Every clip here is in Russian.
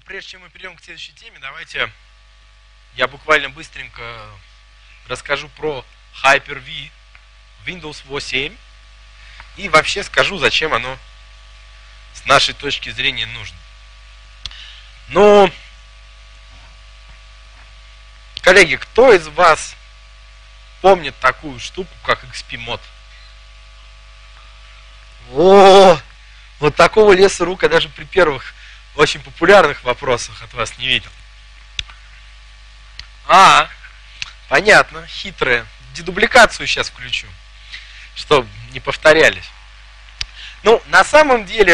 прежде чем мы перейдем к следующей теме, давайте я буквально быстренько расскажу про Hyper-V Windows 8 и вообще скажу, зачем оно с нашей точки зрения нужно. Ну, коллеги, кто из вас помнит такую штуку, как XP-мод? О, вот такого леса рук я даже при первых очень популярных вопросах от вас не видел. Понятно, хитрые. Дедубликацию сейчас включу, чтобы не повторялись. Ну, на самом деле,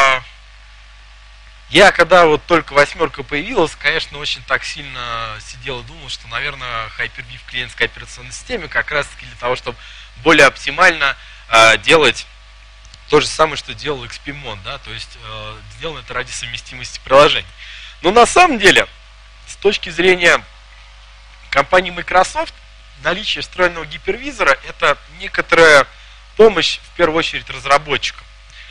я когда вот только восьмерка появилась, конечно, очень так сильно сидел и думал, что, наверное, Hyper-V в клиентской операционной системе как раз-таки для того, чтобы более оптимально делать то же самое, что делал XP-Mod, да, то есть сделано это ради совместимости приложений. Но на самом деле, с точки зрения компании Microsoft, наличие встроенного гипервизора – это некоторая помощь, в первую очередь, разработчикам.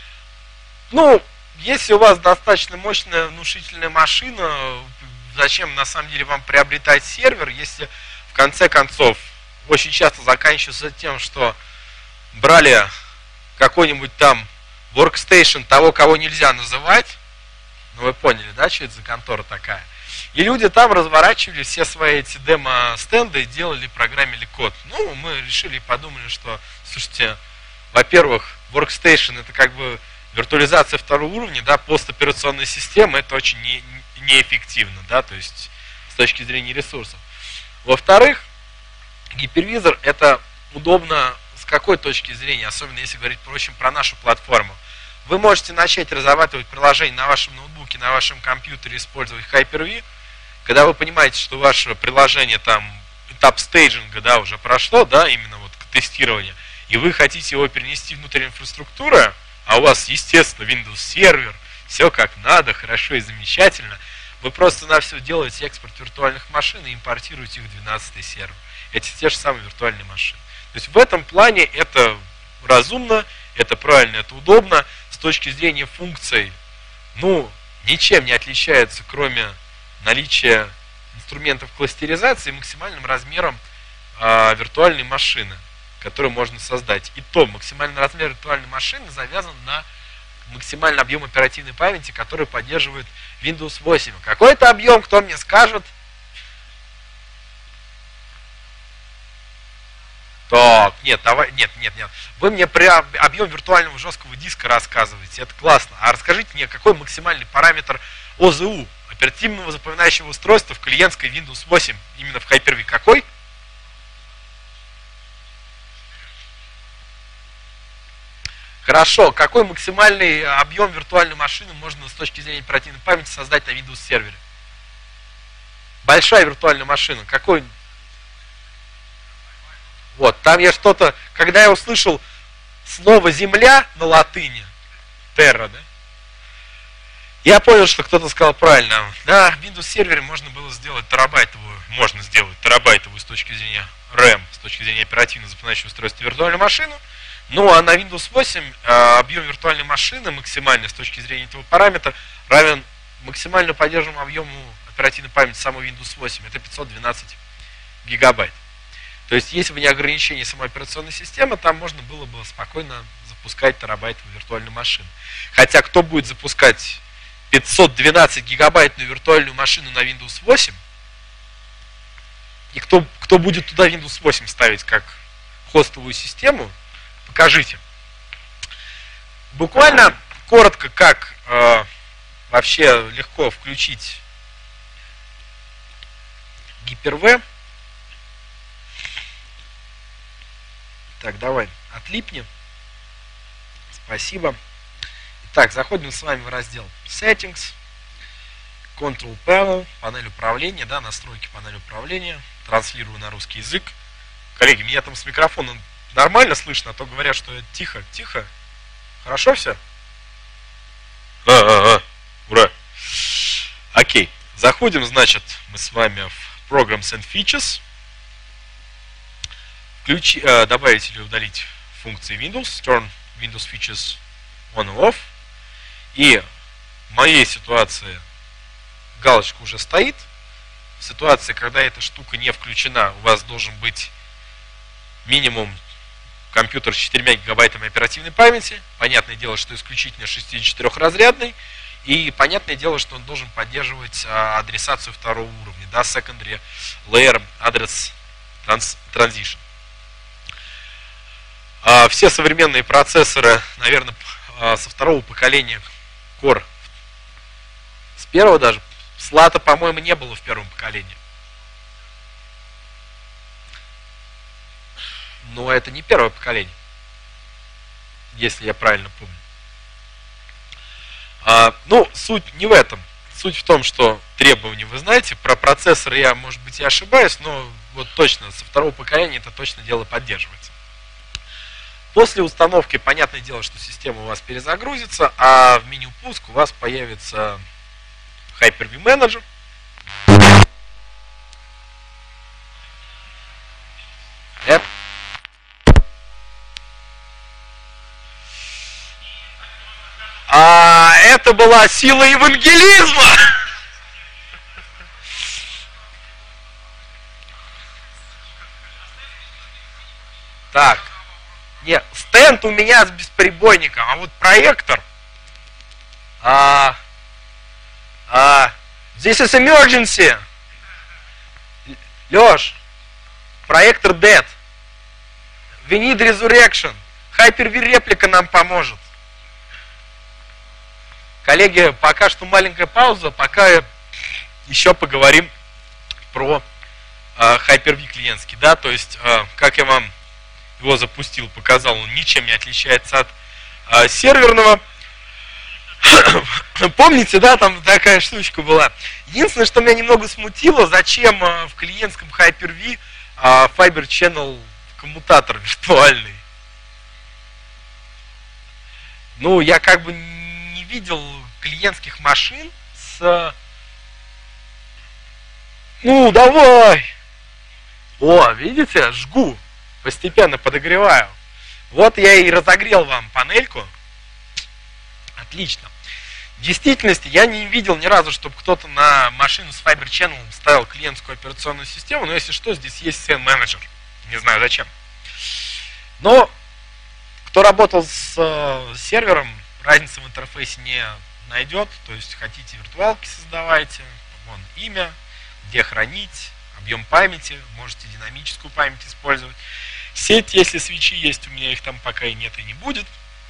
Ну, если у вас достаточно мощная, внушительная машина, зачем на самом деле вам приобретать сервер, если в конце концов очень часто заканчивается тем, что брали какой-нибудь там workstation того, кого нельзя называть, ну вы поняли, да, что это за контора такая, и люди там разворачивали все свои эти демо-стенды и делали, программили код. Ну, мы решили и подумали, что, слушайте, во-первых, workstation это как бы виртуализация второго уровня, да, постоперационной системы, это очень неэффективно, да, то есть с точки зрения ресурсов. Во-вторых, гипервизор это удобно с какой точки зрения, особенно если говорить, впрочем, про нашу платформу. Вы можете начать разрабатывать приложение на вашем ноутбуке, на вашем компьютере, использовать Hyper-V, когда вы понимаете, что ваше приложение там этап стейджинга, да, уже прошло, да, именно вот к тестированию, и вы хотите его перенести в внутреннюю инфраструктуру, а у вас, естественно, Windows сервер, все как надо, хорошо и замечательно, вы просто-навсего делаете экспорт виртуальных машин и импортируете их в 12-й сервер. Эти те же самые виртуальные машины. То есть в этом плане это разумно, это правильно, это удобно. С точки зрения функций, ну, ничем не отличается, кроме наличия инструментов кластеризации и максимальным размером виртуальной машины, которую можно создать. И то максимальный размер виртуальной машины завязан на максимальный объем оперативной памяти, который поддерживает Windows 8. Какой это объем, кто мне скажет? Так, нет. Вы мне про объем виртуального жесткого диска рассказываете, это классно. А расскажите мне, какой максимальный параметр ОЗУ, оперативного запоминающего устройства в клиентской Windows 8, именно в Hyper-V, какой? Хорошо, какой максимальный объем виртуальной машины можно с точки зрения оперативной памяти создать на Windows сервере? Большая виртуальная машина, какой? Вот, там я что-то, когда я услышал слово «земля» на латыни, терра, да, я понял, что кто-то сказал правильно. Да, в Windows сервере можно было сделать терабайтовую с точки зрения RAM, с точки зрения оперативно запоминающего устройства виртуальную машину. Ну, а на Windows 8 объем виртуальной машины максимальный с точки зрения этого параметра равен максимально поддерживаемому объему оперативной памяти самой Windows 8. Это 512 гигабайт. То есть, если бы не ограничение самой операционной системы, там можно было бы спокойно запускать терабайтовую виртуальную машину. Хотя, кто будет запускать 512 гигабайтную виртуальную машину на Windows 8, и кто будет туда Windows 8 ставить как хостовую систему, покажите. Буквально коротко, как вообще легко включить Hyper-V. Так, давай, отлипни. Спасибо. Итак, заходим с вами в раздел Settings, Control Panel, панель управления, да, настройки панели управления. Транслирую на русский язык. Коллеги, меня там с микрофоном нормально слышно, а то говорят, что это тихо. Хорошо все? Ура! Окей. Заходим, значит, мы с вами в Programs and Features. Добавить или удалить функции Windows, Turn Windows Features On or Off. И в моей ситуации галочка уже стоит. В ситуации, когда эта штука не включена, у вас должен быть минимум компьютер с 4 гигабайтами оперативной памяти. Понятное дело, что исключительно 64-разрядный. И понятное дело, что он должен поддерживать адресацию второго уровня, да, Secondary Layer Address Transition. Все современные процессоры, наверное, со второго поколения Core, с первого даже, SLATA, по-моему, не было в первом поколении. Но это не первое поколение, если я правильно помню. Ну, суть не в этом. Суть в том, что требования, вы знаете, про процессоры я, может быть, и ошибаюсь, но вот точно со второго поколения это точно дело поддерживается. После установки, понятное дело, что система у вас перезагрузится, а в меню пуск у вас появится Hyper-V Manager. Это была сила евангелизма! Так. Нет, стенд у меня с бесперебойником, а вот проектор. This is emergency. Леш, проектор dead. We need resurrection. Hyper-V реплика нам поможет. Коллеги, пока что маленькая пауза, пока еще поговорим про Hyper-V клиентский, да, то есть, как я вам его запустил, показал, он ничем не отличается от серверного. Помните, да, там такая штучка была. Единственное, что меня немного смутило, зачем в клиентском Hyper-V Fiber Channel коммутатор виртуальный. Ну, я как бы не видел клиентских машин с... Ну, давай! О, видите, жгу. Постепенно подогреваю. Вот я и разогрел вам панельку. Отлично. В действительности я не видел ни разу, чтобы кто-то на машину с Fiber Channel ставил клиентскую операционную систему, но если что, здесь есть CN Manager. Не знаю зачем. Но кто работал с сервером, разницы в интерфейсе не найдет. То есть хотите виртуалки создавайте, вон имя, где хранить, объем памяти, можете динамическую память использовать. Сеть, если свечи есть, у меня их там пока и нет и не будет.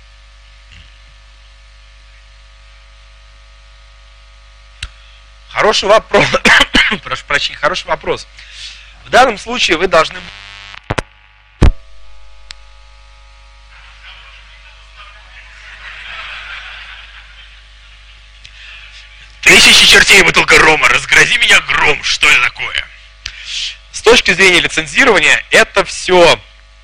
Хороший вопрос. Прошу прощения, хороший вопрос. В данном случае вы должны... Тысячи чертей бутылка рома, разгрози меня гром, что это такое? С точки зрения лицензирования, это все,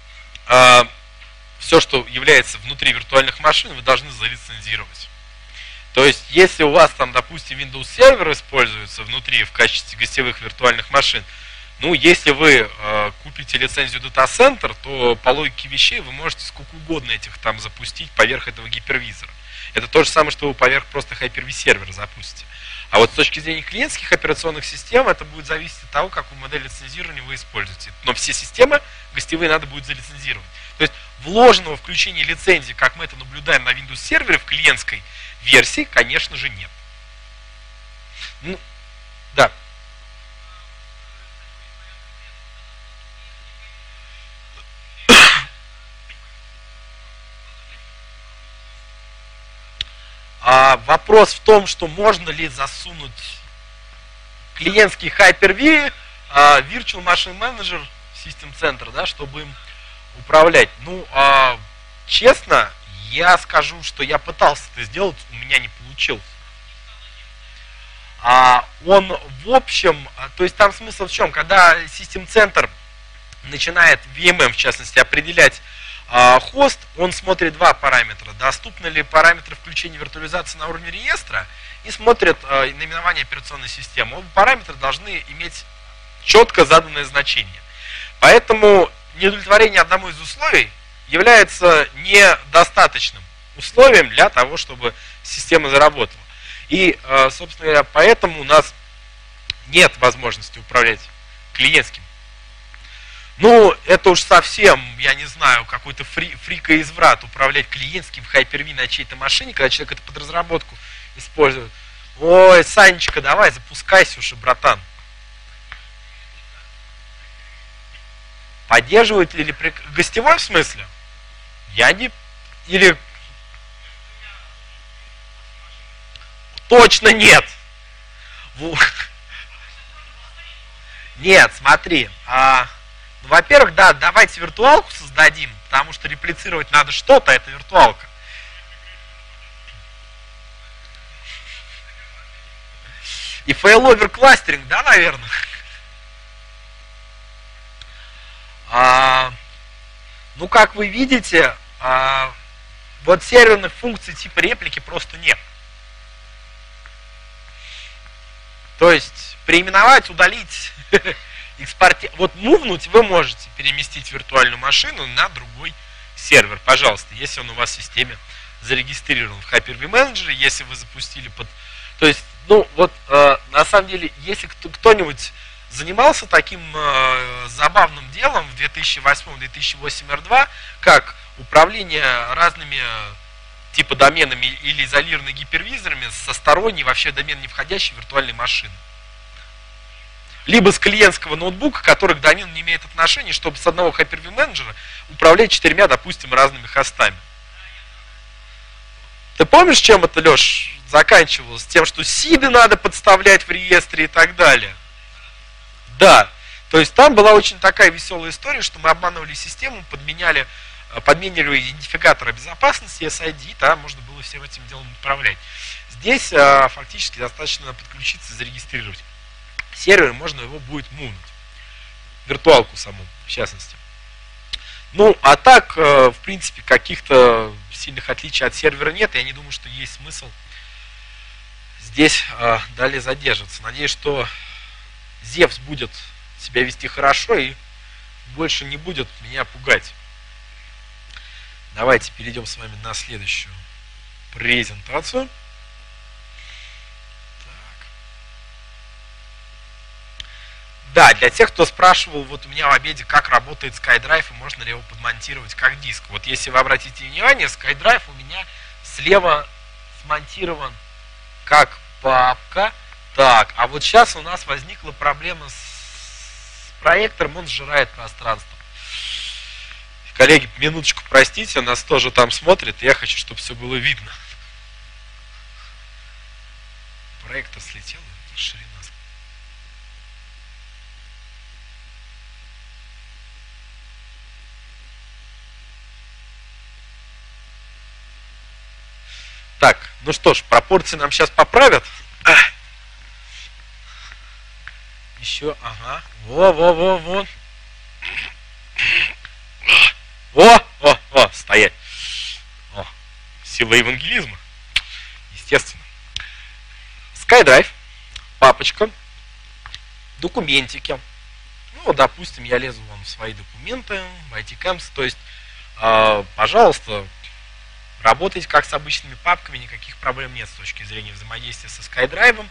что является внутри виртуальных машин, вы должны залицензировать. То есть, если у вас там, допустим, Windows сервер используется внутри в качестве гостевых виртуальных машин, ну, если вы купите лицензию Data Center, то по логике вещей вы можете сколько угодно этих там запустить поверх этого гипервизора. Это то же самое, что вы поверх просто Hyper-V сервера запустите. А вот с точки зрения клиентских операционных систем, это будет зависеть от того, какую модель лицензирования вы используете. Но все системы гостевые надо будет залицензировать. То есть вложенного включения лицензии, как мы это наблюдаем на Windows сервере в клиентской версии, конечно же, нет. Ну, да. Вопрос в том, что можно ли засунуть клиентский Hyper-V, Virtual Machine Manager, System Center, да, чтобы им управлять. Ну, честно, я скажу, что я пытался это сделать, у меня не получилось. Он, в общем, то есть там смысл в чем? Когда System Center начинает VMM, в частности, определять хост, он смотрит два параметра. Доступны ли параметры включения виртуализации на уровне реестра и смотрит наименование операционной системы. Оба параметра должны иметь четко заданное значение. Поэтому неудовлетворение одному из условий является недостаточным условием для того, чтобы система заработала. И, собственно говоря, поэтому у нас нет возможности управлять клиентским. Ну, это уж совсем, я не знаю, какой-то фрикоизврат управлять клиентским в Hyper-V на чьей-то машине, когда человек это под разработку использует. Ой, Санечка, давай, запускайся уже, братан. Поддерживает или гостевой в смысле? Я не... Или... Точно нет. Нет, смотри. Во-первых, да, давайте виртуалку создадим, потому что реплицировать надо что-то, это виртуалка. И фейловер кластеринг, да, наверное? Ну, как вы видите, вот серверных функций типа реплики просто нет. То есть переименовать, удалить, экспортировать. Вот мувнуть вы можете переместить виртуальную машину на другой сервер, пожалуйста, если он у вас в системе зарегистрирован в Hyper-V Manager, если вы запустили под... То есть, ну, вот, на самом деле, если кто-нибудь занимался таким забавным делом в 2008-2008 R2, как управление разными типа доменами или изолированными гипервизорами со сторонней, вообще в домен не входящей виртуальной машины. Либо с клиентского ноутбука, который к домену не имеет отношения, чтобы с одного Hyper-V менеджера управлять 4, допустим, разными хостами. Ты помнишь, чем это, Леш, заканчивалось? Тем, что сиды надо подставлять в реестре и так далее. Да, то есть там была очень такая веселая история, что мы обманывали систему, подменяли идентификаторы безопасности, SID, и там можно было всем этим делом управлять. Здесь фактически достаточно подключиться и зарегистрировать сервер, можно его будет мувнуть. Виртуалку саму, в частности. Ну, а так, в принципе, каких-то сильных отличий от сервера нет. Я не думаю, что есть смысл здесь далее задерживаться. Надеюсь, что Зевс будет себя вести хорошо и больше не будет меня пугать. Давайте перейдем с вами на следующую презентацию. Так. Да, для тех, кто спрашивал вот у меня в обеде, как работает SkyDrive и можно ли его подмонтировать как диск. Вот если вы обратите внимание, SkyDrive у меня слева смонтирован как папка. Так, а вот сейчас у нас возникла проблема с проектором, он сжирает пространство. Коллеги, минуточку простите, нас тоже там смотрят, я хочу, чтобы все было видно. Проектор слетел, ширина. Так, ну что ж, пропорции нам сейчас поправят. Еще, ага, во. Во, стоять. О, сила евангелизма. Естественно. SkyDrive, папочка, документики. Ну, допустим, я лезу вам в свои документы, в ITCAMS. То есть, пожалуйста, работайте как с обычными папками, никаких проблем нет с точки зрения взаимодействия со SkyDrive.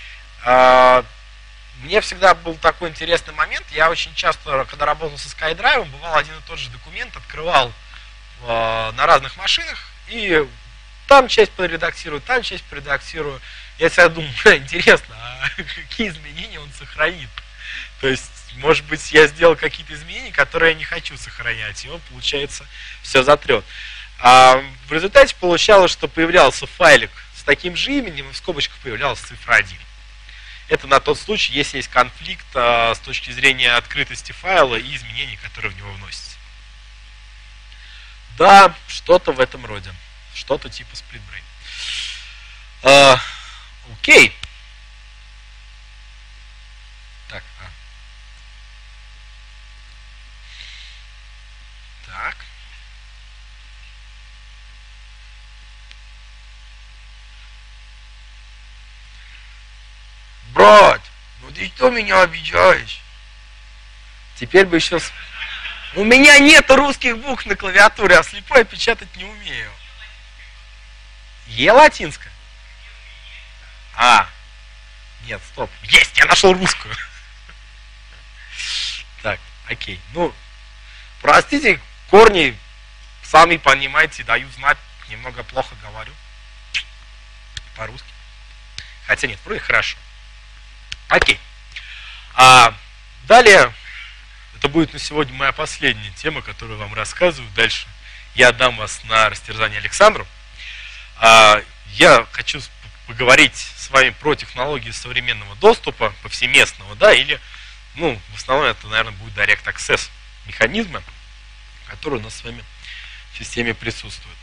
Мне всегда был такой интересный момент. Я очень часто, когда работал со SkyDrive, бывал один и тот же документ, открывал на разных машинах, и там часть поредактирую, там часть поредактирую. Я всегда думал, интересно, а какие изменения он сохранит? То есть, может быть, я сделал какие-то изменения, которые я не хочу сохранять, и он, получается, все затрет. А в результате получалось, что появлялся файлик с таким же именем, и в скобочках появлялась цифра 1. Это на тот случай, если есть конфликт с точки зрения открытости файла и изменений, которые в него вносятся. Да, что-то в этом роде. Что-то типа SplitBrain. Окей. Так. Так. Брат, ну ты что меня обижаешь? Теперь бы еще... У меня нет русских букв на клавиатуре, а слепой я печатать не умею. Е латинская. Нет, стоп. Есть, я нашел русскую. Так, окей. Ну, простите, корни, сами понимаете, дают знать, немного плохо говорю. По-русски. Хотя нет, вроде хорошо. Окей. Далее, это будет на сегодня моя последняя тема, которую вам рассказываю. Дальше я отдам вас на растерзание Александру. Я хочу поговорить с вами про технологии современного доступа, повсеместного, да, или, ну, в основном это, наверное, будет Direct Access механизмы, которые у нас с вами в системе присутствуют.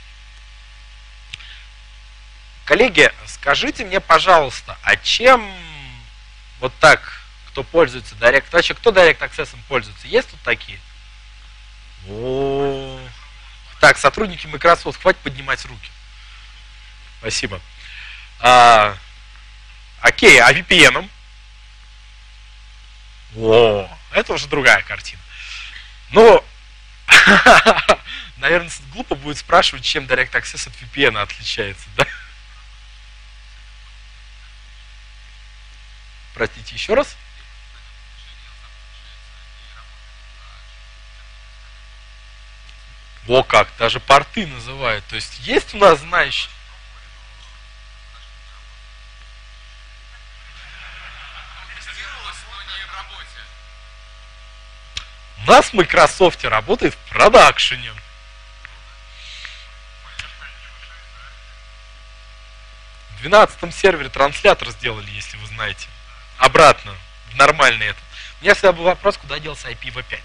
Коллеги, скажите мне, пожалуйста, а чем вот так, кто пользуется Direct, вообще кто Direct Access пользуется? Есть тут такие? Так, сотрудники Microsoft, хватит поднимать руки. Спасибо. Окей, а VPN? Это уже другая картина. Ну, наверное, глупо будет спрашивать, чем Direct Access от VPN отличается, да? Простите, еще раз? Во как, даже порты называют. То есть есть у нас знающие. У нас в Microsoft работает в продакшене. В 12-м сервере транслятор сделали, если вы знаете. Обратно, нормальный это. У меня всегда был вопрос, куда делся IPv5.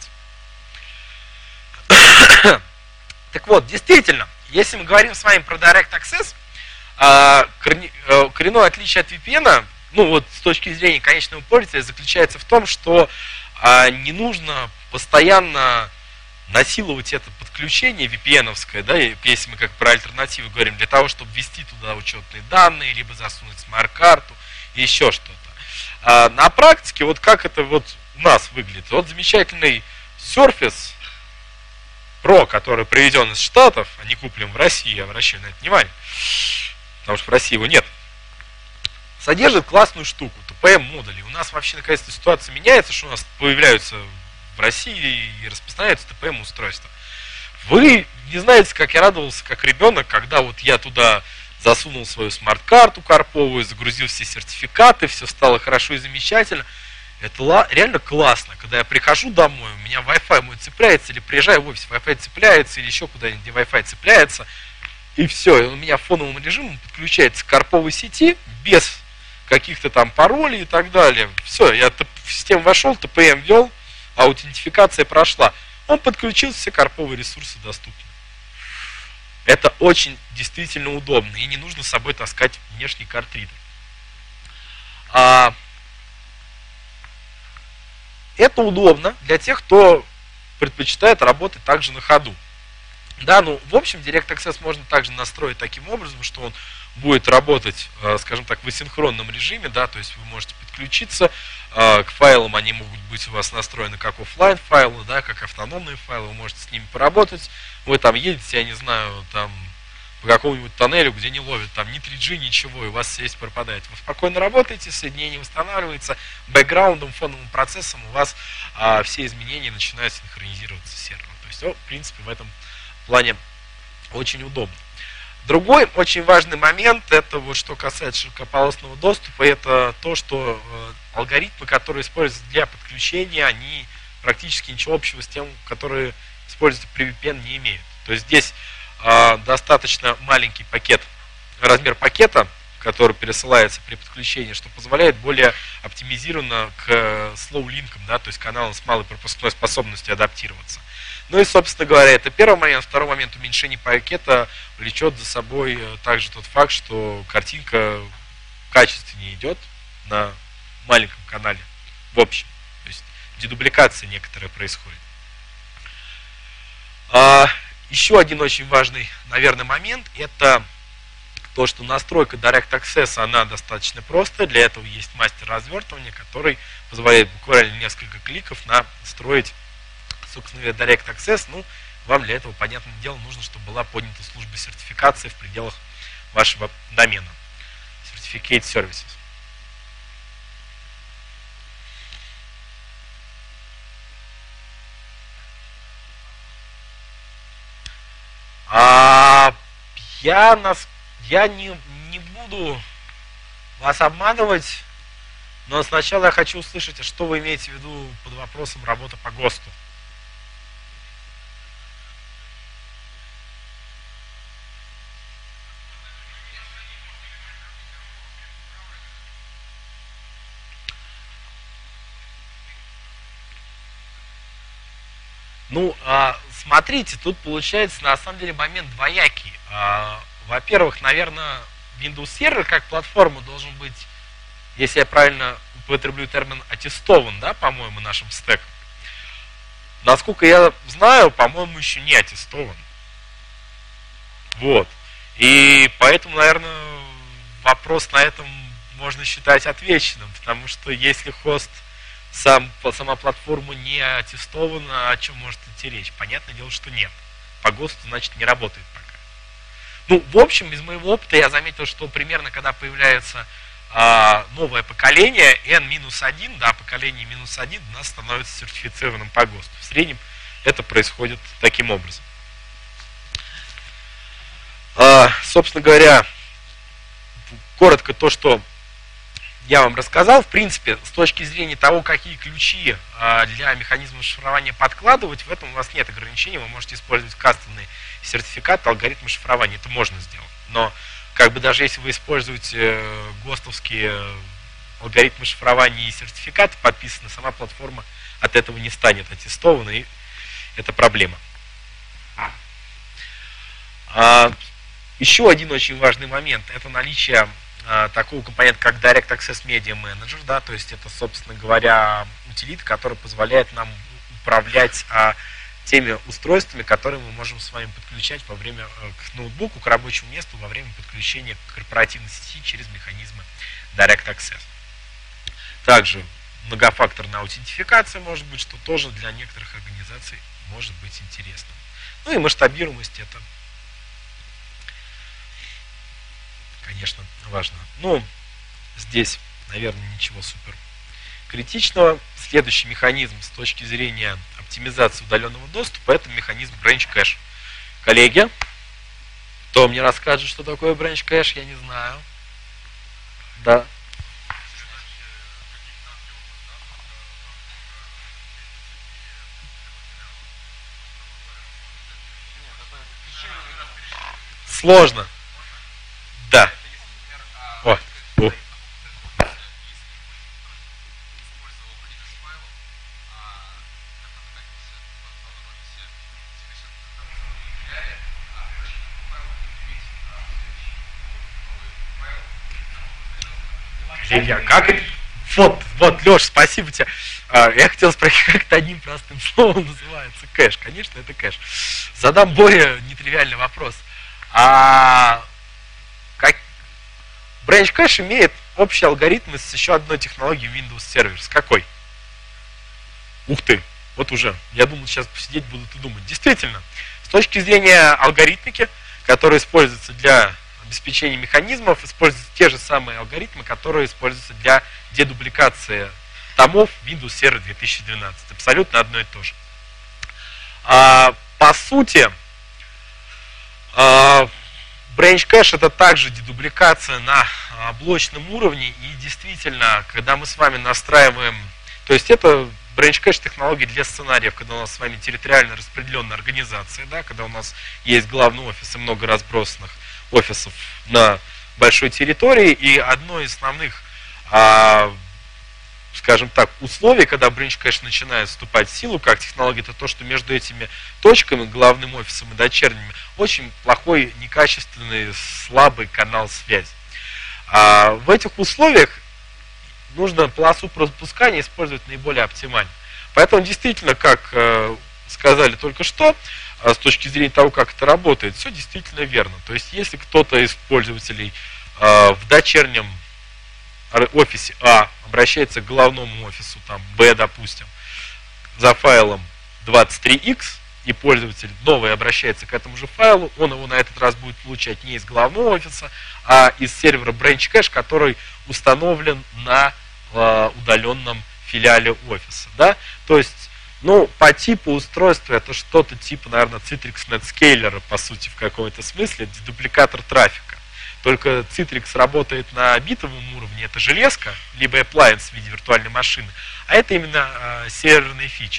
Так вот, действительно, если мы говорим с вами про Direct Access, коренное отличие от VPN, ну вот с точки зрения конечного пользователя, заключается в том, что не нужно постоянно насиловать это подключение VPN-овское, да, если мы как про альтернативу говорим, для того, чтобы ввести туда учетные данные, либо засунуть смарт-карту, и еще что-то. На практике, вот как это вот у нас выглядит. Вот замечательный Surface Pro, который привезен из Штатов, а не куплен в России, я обращаю на это внимание, потому что в России его нет, содержит классную штуку, TPM-модули. У нас вообще наконец-то ситуация меняется, что у нас появляются в России и распространяются TPM-устройства. Вы не знаете, как я радовался, как ребенок, когда вот я туда засунул свою смарт-карту карповую, загрузил все сертификаты, все стало хорошо и замечательно. Это реально классно, когда я прихожу домой, у меня Wi-Fi мой цепляется, или приезжаю в офис, Wi-Fi цепляется, или еще куда-нибудь, где Wi-Fi цепляется, и все, и у меня фоновым режимом подключается к карповой сети, без каких-то там паролей и так далее. Все, я в систему вошел, TPM ввел, аутентификация прошла. Он подключился, все карповые ресурсы доступны. Это очень действительно удобно, и не нужно с собой таскать внешний картридер. Это удобно для тех, кто предпочитает работать также на ходу. Да, ну, в общем, Direct Access можно также настроить таким образом, что он будет работать, скажем так, в асинхронном режиме, да, то есть вы можете подключиться к файлам, они могут быть у вас настроены как офлайн файлы, да, как автономные файлы, вы можете с ними поработать, вы там едете, я не знаю, там по какому-нибудь тоннелю, где не ловит там ни 3G, ничего, и у вас связь пропадает. Вы спокойно работаете, соединение восстанавливается, бэкграундом, фоновым процессом у вас все изменения начинают синхронизироваться с сервером. То есть, в принципе, в этом плане очень удобно. Другой очень важный момент, это вот что касается широкополосного доступа, это то, что алгоритмы, которые используются для подключения, они практически ничего общего с тем, которые используются при VPN, не имеют. То есть здесь достаточно маленький пакет, размер пакета, который пересылается при подключении, что позволяет более оптимизированно к слоу-линкам, да, то есть каналам с малой пропускной способностью адаптироваться. Ну и, собственно говоря, это первый момент. Второй момент, уменьшение пакета влечет за собой также тот факт, что картинка качественнее идет на маленьком канале в общем. То есть дедубликация некоторая происходит. Еще один очень важный, наверное, момент, это то, что настройка Direct Access, она достаточно простая. Для этого есть мастер развертывания, который позволяет буквально несколько кликов настроить, собственно говоря, Direct Access. Ну, вам для этого, понятное дело, нужно, чтобы была поднята служба сертификации в пределах вашего домена. Certificate Services. Я не буду вас обманывать, но сначала я хочу услышать, что вы имеете в виду под вопросом работы по ГОСТу. Ну, смотрите, тут получается на самом деле момент двоякий. Во-первых, наверное, Windows Server как платформа должен быть, если я правильно употреблю термин, аттестован, да, по-моему, нашим стеком. Насколько я знаю, по-моему, еще не аттестован. Вот. И поэтому, наверное, вопрос на этом можно считать отвеченным, потому что если хост сама платформа не аттестована, о чем может идти речь? Понятное дело, что нет. По ГОСТу, значит, не работает пока. Ну, в общем, из моего опыта я заметил, что примерно, когда появляется новое поколение, N-1, да, поколение -1, у нас становится сертифицированным по ГОСТу. В среднем это происходит таким образом. Собственно говоря, коротко то, что я вам рассказал. В принципе, с точки зрения того, какие ключи для механизма шифрования подкладывать, в этом у вас нет ограничений. Вы можете использовать кастомный сертификат, алгоритмы шифрования. Это можно сделать. Но как бы даже если вы используете ГОСТовские алгоритмы шифрования и сертификаты подписаны, сама платформа от этого не станет аттестованной, и это проблема. Еще один очень важный момент – это наличие такого компонента, как Direct Access Media Manager, да, то есть это, собственно говоря, утилита, который позволяет нам управлять теми устройствами, которые мы можем с вами подключать во время к ноутбуку, к рабочему месту во время подключения к корпоративной сети через механизмы Direct Access. Также многофакторная аутентификация может быть, что тоже для некоторых организаций может быть интересным. Ну и масштабируемость — это, конечно, важно. Ну, здесь, наверное, ничего супер критичного. Следующий механизм с точки зрения оптимизации удаленного доступа — это механизм Branch Cache. Коллеги, кто мне расскажет, что такое Branch Cache, я не знаю. Да. Сложно. Да. О. О. Илья, как это? Вот, Леш, спасибо тебе. Я хотел спросить, как это одним простым словом называется? Кэш. Конечно, это кэш. Задам более нетривиальный вопрос. Branch Cache имеет общий алгоритм с еще одной технологией Windows Server. С какой? Ух ты, вот уже. Я думал, сейчас посидеть будут и думать. Действительно, с точки зрения алгоритмики, которые используются для обеспечения механизмов, используются те же самые алгоритмы, которые используются для дедубликации томов Windows Server 2012. Абсолютно одно и то же. По сути, Branch Cache — это также дедубликация на блочном уровне, и действительно, когда мы с вами настраиваем, то есть это Branch Cache технология для сценариев, когда у нас с вами территориально распределенная организация, да, когда у нас есть главный офис и много разбросанных офисов на большой территории, и одно из основных, скажем так, условий, когда Branch Cache начинает вступать в силу как технология, это то, что между этими точками, главным офисом и дочерними, очень плохой, некачественный, слабый канал связи. В этих условиях нужно полосу пропускания использовать наиболее оптимально. Поэтому действительно, как сказали только что, с точки зрения того, как это работает, все действительно верно. То есть, если кто-то из пользователей в дочернем офисе А обращается к главному офису, там Б, допустим, за файлом 23x, и пользователь новый обращается к этому же файлу, он его на этот раз будет получать не из главного офиса, а из сервера Branch Cache, который установлен на удаленном филиале офиса. Да? То есть Ну, по типу устройства это что-то типа, наверное, Citrix NetScaler, по сути, в каком-то смысле, дедупликатор трафика. Только Citrix работает на битовом уровне, это железка, либо appliance в виде виртуальной машины, а это именно серверные фичи.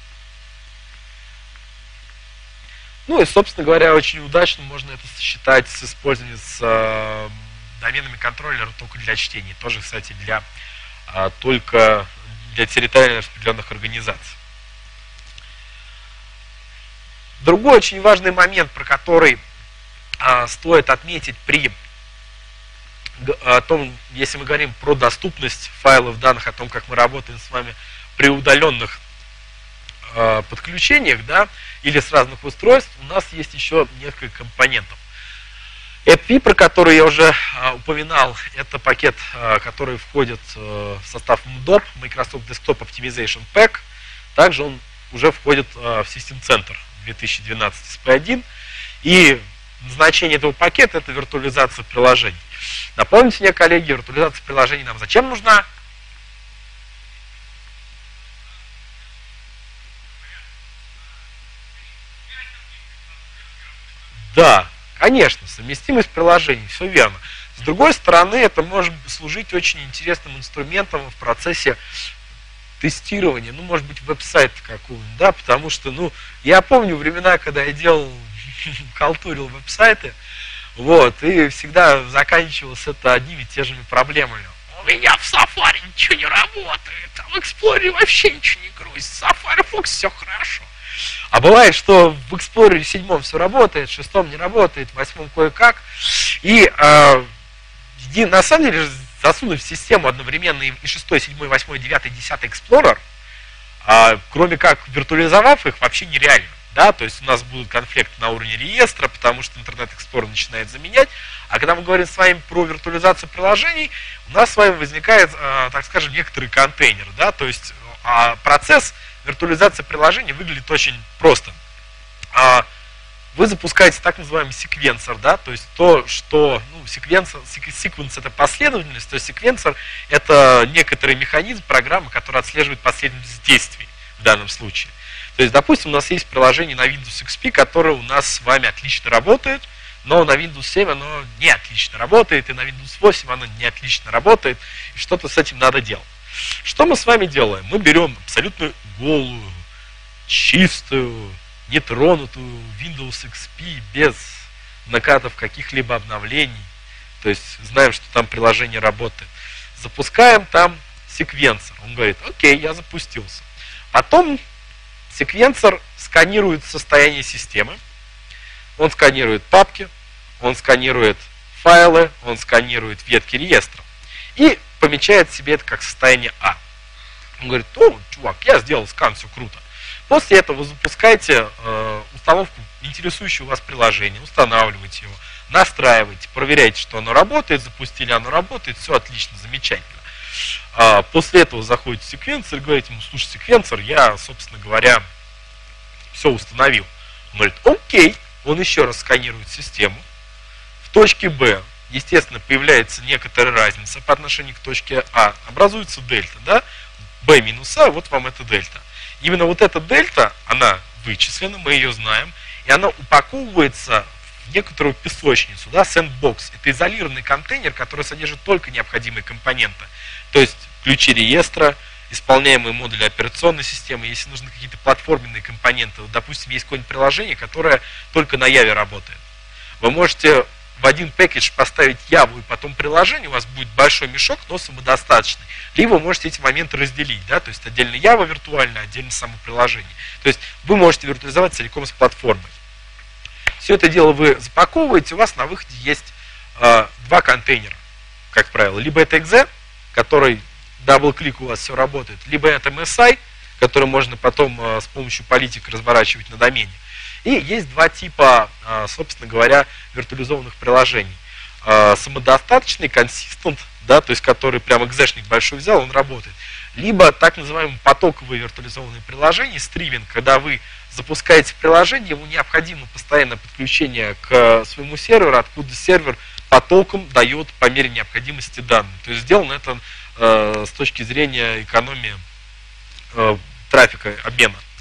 Ну и, собственно говоря, очень удачно можно это сочетать с использованием доменами контроллера только для чтения. Тоже, кстати, только для территориально распределенных организаций. Другой очень важный момент, про который стоит отметить при том, если мы говорим про доступность файлов данных, о том, как мы работаем с вами при удаленных подключениях, да, или с разных устройств, у нас есть еще несколько компонентов. AppV, про который я уже упоминал, это пакет, который входит в состав MDOP, Microsoft Desktop Optimization Pack. Также он уже входит в System Center 2012 SP1. И назначение этого пакета – это виртуализация приложений. Напомните мне, коллеги, виртуализация приложений нам зачем нужна? Да, конечно, совместимость приложений, все верно. С другой стороны, это может служить очень интересным инструментом в процессе тестирования, ну, может быть, веб-сайт какого-нибудь, да, потому что, ну, я помню времена, когда я халтурил веб-сайты, вот, и всегда заканчивалось это одними и те же проблемами. У меня в Safari ничего не работает, а в Explorer вообще ничего не грузит, в Firefox все хорошо. А бывает, что в Explorer 7 все работает, в 6 не работает, в 8 кое-как. И на самом деле засунуть в систему одновременно и 6, 7, 8, 9, 10 Explorer, кроме как виртуализовав их, вообще нереально. Да? То есть у нас будут конфликты на уровне реестра, потому что Internet Explorer начинает заменять. А когда мы говорим с вами про виртуализацию приложений, у нас с вами возникает, так скажем, некоторый контейнер. Да? То есть процесс виртуализации приложений выглядит очень просто. Вы запускаете так называемый секвенсор, да, то есть то, что, ну, секвенс это последовательность, то есть секвенсор это некоторый механизм программы, который отслеживает последовательность действий в данном случае. То есть, допустим, у нас есть приложение на Windows XP, которое у нас с вами отлично работает, но на Windows 7 оно не отлично работает, и на Windows 8 оно не отлично работает, и что-то с этим надо делать. Что мы с вами делаем? Мы берем абсолютно голую, чистую, нетронутую Windows XP без накатов каких-либо обновлений. То есть знаем, что там приложение работает. Запускаем там секвенсор. Он говорит, окей, я запустился. Потом секвенсор сканирует состояние системы. Он сканирует папки, он сканирует файлы, он сканирует ветки реестра. И помечает себе это как состояние А. Он говорит, ну, чувак, я сделал скан, все круто. После этого вы запускаете установку интересующего вас приложения, устанавливаете его, настраиваете, проверяете, что оно работает, запустили, оно работает, все отлично, замечательно. После этого заходите в секвенсор и говорите ему, слушай, секвенсор, я, собственно говоря, все установил. Он говорит, окей, он еще раз сканирует систему. В точке Б, естественно, появляется некоторая разница по отношению к точке А. Образуется дельта, да? B минус А, вот вам это дельта. Именно вот эта дельта, она вычислена, мы ее знаем, и она упаковывается в некоторую песочницу, да, сэндбокс. Это изолированный контейнер, который содержит только необходимые компоненты. То есть ключи реестра, исполняемые модули операционной системы, если нужны какие-то платформенные компоненты. Вот, допустим, есть какое-нибудь приложение, которое только на Яве работает. Вы можете в один пэкэдж поставить Яву и потом приложение, у вас будет большой мешок, но самодостаточный. Либо вы можете эти моменты разделить, да, то есть отдельно Java виртуально, отдельно само приложение. То есть вы можете виртуализовать целиком с платформой. Все это дело вы запаковываете, у вас на выходе есть два контейнера, как правило. Либо это .exe, который дабл-клик у вас все работает, либо это MSI, который можно потом с помощью политик разворачивать на домене. И есть два типа, собственно говоря, виртуализованных приложений. Самодостаточный, consistent, да, то есть который прям экзешник большой взял, он работает. Либо так называемые потоковые виртуализованные приложения, стриминг, когда вы запускаете приложение, ему необходимо постоянное подключение к своему серверу, откуда сервер потоком дает по мере необходимости данные. То есть сделано это с точки зрения экономии трафика, обмена.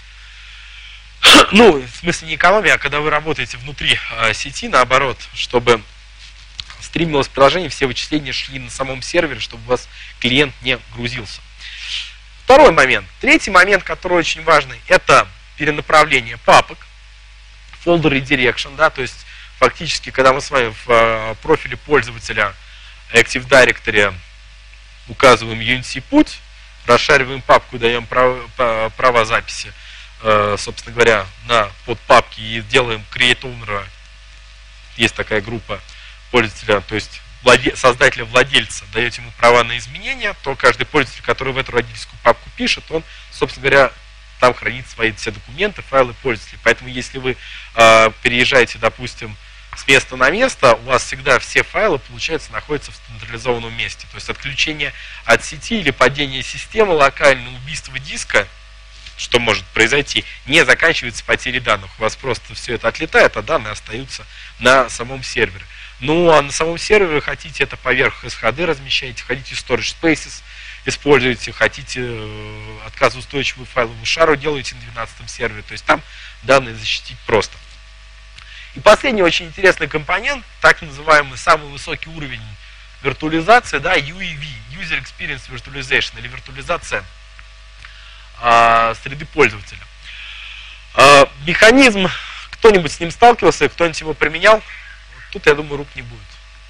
Ну, в смысле не экономия, а когда вы работаете внутри сети, наоборот, чтобы стримилось приложение, все вычисления шли на самом сервере, чтобы у вас клиент не грузился. Второй момент. Третий момент, который очень важный, это перенаправление папок, folder redirection, да, то есть фактически, когда мы с вами в профиле пользователя Active Directory указываем UNC путь, расшариваем папку, даем права записи, собственно говоря, на подпапки и делаем create owner, есть такая группа пользователя, то есть создателя-владельца, даете ему права на изменения, то каждый пользователь, который в эту родительскую папку пишет, он, собственно говоря, там хранит свои все документы, файлы пользователей. Поэтому, если вы переезжаете, допустим, с места на место, у вас всегда все файлы, получается, находятся в централизованном месте. То есть отключение от сети или падение системы локально, убийство диска, что может произойти, не заканчивается потерей данных. У вас просто все это отлетает, а данные остаются на самом сервере. Ну, а на самом сервере вы хотите это поверх SHD размещаете, хотите storage spaces используете, хотите отказоустойчивую файловую шару делаете на 12 сервере. То есть там данные защитить просто. И последний очень интересный компонент, так называемый самый высокий уровень виртуализации, да, UEV, User Experience Virtualization, или виртуализация среды пользователя. Механизм, кто-нибудь с ним сталкивался, кто-нибудь его применял? Тут, я думаю, рук не будет.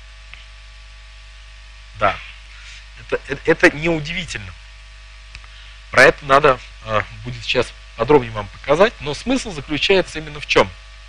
Да, это неудивительно. Про это надо будет сейчас подробнее вам показать, но смысл заключается именно в чем?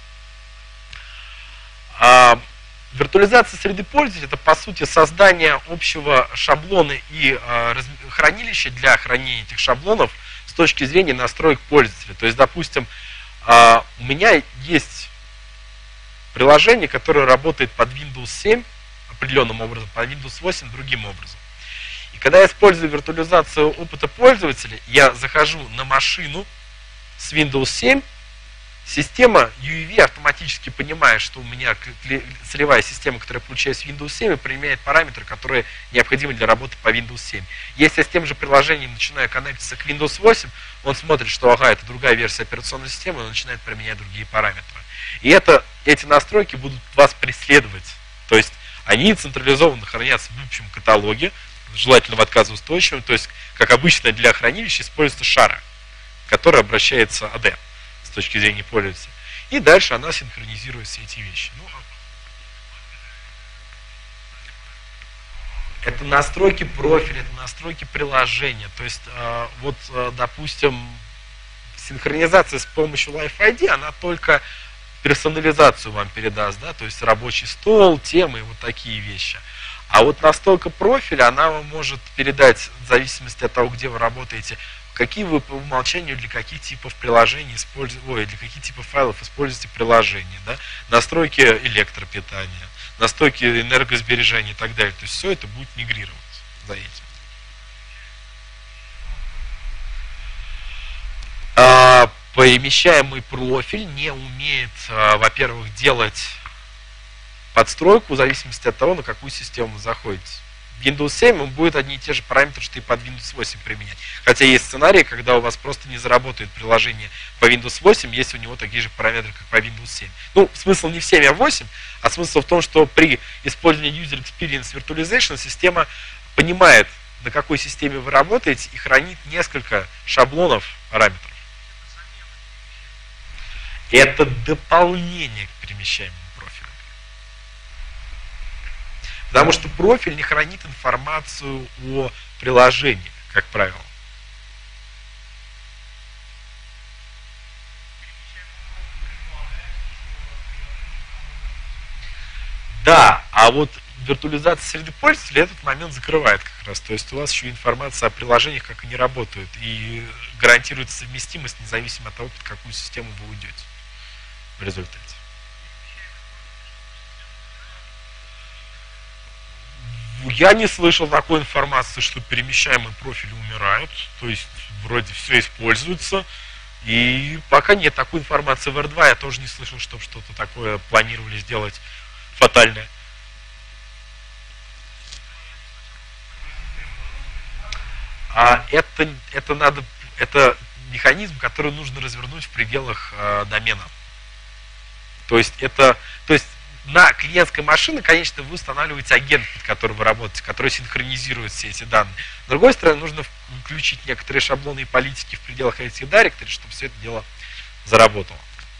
Виртуализация среды пользователя — это, по сути, создание общего шаблона и хранилища для хранения этих шаблонов с точки зрения настроек пользователя. То есть, допустим, у меня есть приложение, которое работает под Windows 7 определенным образом, под Windows 8 другим образом. И когда я использую виртуализацию опыта пользователя, я захожу на машину с Windows 7, система UEV автоматически понимает, что у меня целевая система, которая получается с Windows 7, и применяет параметры, которые необходимы для работы по Windows 7. Если я с тем же приложением начинаю коннектиться к Windows 8, он смотрит, что ага, это другая версия операционной системы, и он начинает применять другие параметры. И эти настройки будут вас преследовать. То есть они централизованно хранятся в общем каталоге, желательно в отказоустойчивом, то есть, как обычно для хранилища используется шара, которая обращается AD с точки зрения пользователя. И дальше она синхронизирует все эти вещи. Ну, это настройки профиля, это настройки приложения. То есть, вот, допустим, синхронизация с помощью Live ID, она только персонализацию вам передаст, да, то есть рабочий стол, темы и вот такие вещи. А вот настройка профиля, она вам может передать, в зависимости от того, где вы работаете, какие вы по умолчанию для каких типов приложений используете, для каких типов файлов используете приложение, да, настройки электропитания, настройки энергосбережения и так далее. То есть все это будет мигрировать за этим. Перемещаемый профиль не умеет, во-первых, делать подстройку в зависимости от того, на какую систему вы заходите. В Windows 7 он будет одни и те же параметры, что и под Windows 8 применять. Хотя есть сценарии, когда у вас просто не заработает приложение по Windows 8, если у него такие же параметры, как по Windows 7. Ну, смысл не в 7, а в 8, а смысл в том, что при использовании User Experience Virtualization система понимает, на какой системе вы работаете, и хранит несколько шаблонов параметров. Это дополнение к перемещаемому профилю. Потому что профиль не хранит информацию о приложении, как правило. Да, а вот виртуализация среды пользователя этот момент закрывает как раз. То есть у вас еще информация о приложениях, как они работают, и гарантируется совместимость, независимо от того, под какую систему вы уйдете в результате. Я не слышал такой информации, что перемещаемые профили умирают, то есть вроде все используется, и пока нет такой информации в R2, я тоже не слышал, чтобы что-то такое планировали сделать фатальное. Это механизм, который нужно развернуть в пределах домена. То есть на клиентской машине, конечно, вы устанавливаете агент, под которым вы работаете, который синхронизирует все эти данные. С другой стороны, нужно включить некоторые шаблоны и политики в пределах этих директорий, чтобы все это дело заработало.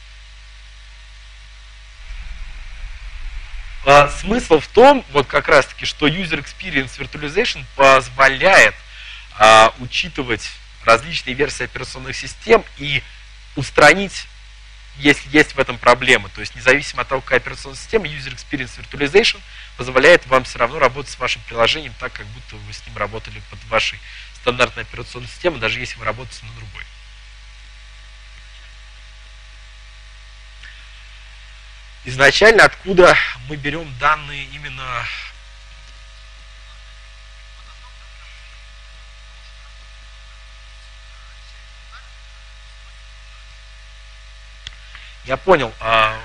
Смысл в том, вот как раз таки, что User Experience Virtualization позволяет учитывать различные версии операционных систем и устранить, если есть в этом проблемы. То есть независимо от того, какая операционная система, User Experience Virtualization позволяет вам все равно работать с вашим приложением так, как будто вы с ним работали под вашей стандартной операционной системой, даже если вы работаете на другой. Изначально откуда мы берем данные именно... Я понял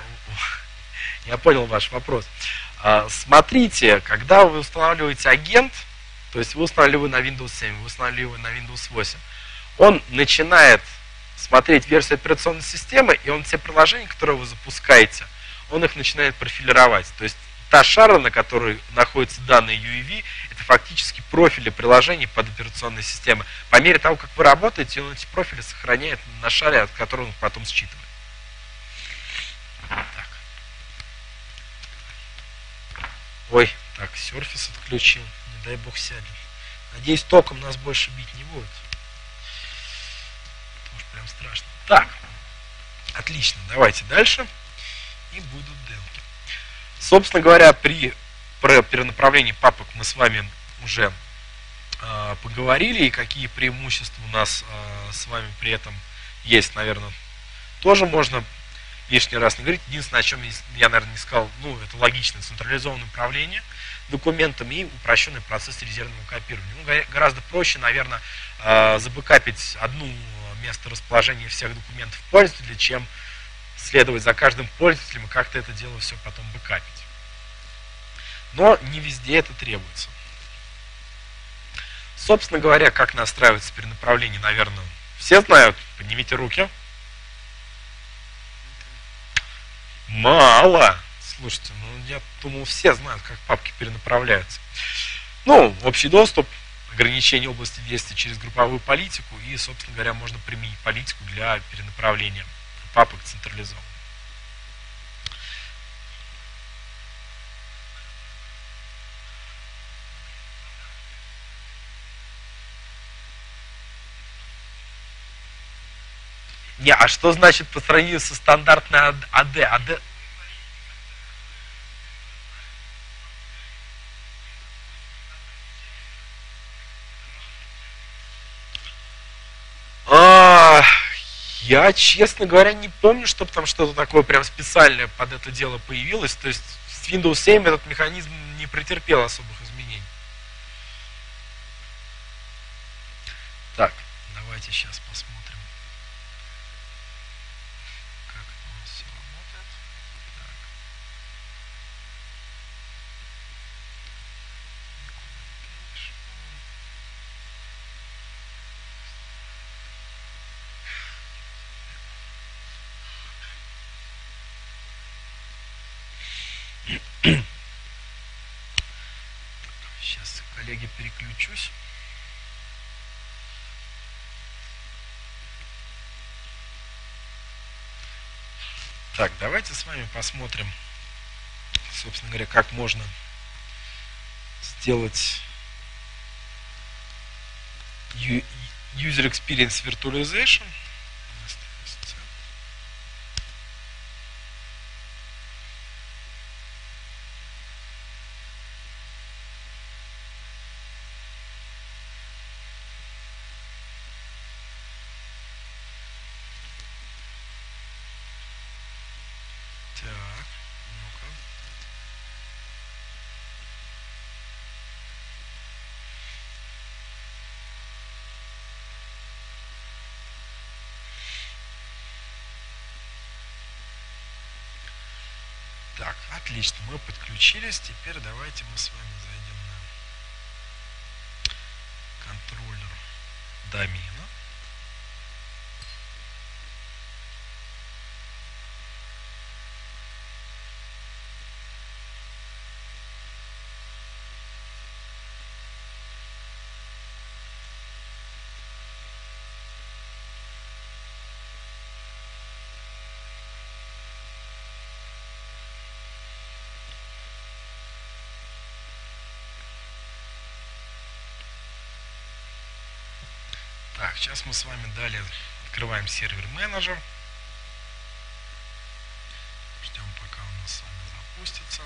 ваш вопрос. Смотрите, когда вы устанавливаете агент, то есть вы устанавливаете на Windows 7, вы устанавливаете на Windows 8, он начинает смотреть версию операционной системы, и он все приложения, которые вы запускаете, он их начинает профилировать. То есть та шара, на которой находятся данные UEV, это фактически профили приложений под операционной системой. По мере того, как вы работаете, он эти профили сохраняет на шаре, от которого он потом считывает. Так. Ой, так, Surface отключил. Не дай бог сядет. Надеюсь, током нас больше бить не будет. Потому что прям страшно. Так, отлично, давайте дальше. И будут демки. Собственно говоря, про перенаправление папок мы с вами уже поговорили. И какие преимущества у нас с вами при этом есть, наверное, тоже можно лишний раз не говорить. Единственное, о чем я, наверное, не сказал, это логичное централизованное управление документами и упрощенный процесс резервного копирования. Гораздо проще, наверное, забэкапить одно место расположения всех документов пользователя, чем следовать за каждым пользователем и как-то это дело все потом бэкапить. Но не везде это требуется. Собственно говоря, как настраивается перенаправление, наверное, все знают. Поднимите руки. Мало. Слушайте, я думал, все знают, как папки перенаправляются. Общий доступ, ограничение области действия через групповую политику и, собственно говоря, можно применить политику для перенаправления папок централизованно. А что значит по сравнению со стандартной AD? Я, честно говоря, не помню, чтобы там что-то такое прям специальное под это дело появилось. То есть с Windows 7 этот механизм не претерпел особых изменений. Так, давайте сейчас посмотрим, как это у нас все работает. Так. Сейчас, коллеги, переключусь. Так, давайте с вами посмотрим, собственно говоря, как можно сделать User Experience Virtualization. Так, ну-ка. Так, отлично, мы подключились. Теперь давайте мы с вами зайдем на контроллер домена. Так, сейчас мы с вами далее открываем сервер-менеджер. Ждем, пока он у нас с вами запустится.